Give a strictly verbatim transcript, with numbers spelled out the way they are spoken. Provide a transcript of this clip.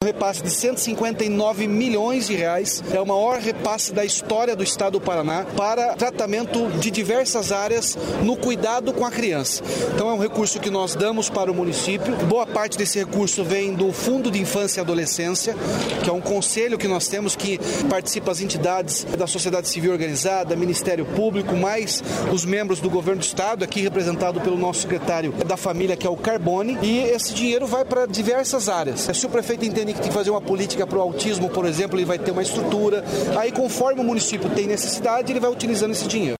repasse de cento e cinquenta e nove milhões de reais. É o maior repasse da história do estado do Paraná para tratamento de diversas áreas no cuidado com a criança. Então é um recurso que nós damos para o município. Boa parte desse recurso vem do Fundo de Infância e Adolescência, que é um conselho que nós temos que participa as entidades da sociedade civil organizada, Ministério Público, mais os membros do governo do estado, aqui representado pelo nosso secretário da família, que é o Carbone, e esse dinheiro vai para diversas áreas. Se o prefeito entende que tem que fazer uma política para o autismo, por exemplo, ele vai ter uma estrutura, aí conforme o município tem necessidade, ele vai utilizando esse dinheiro.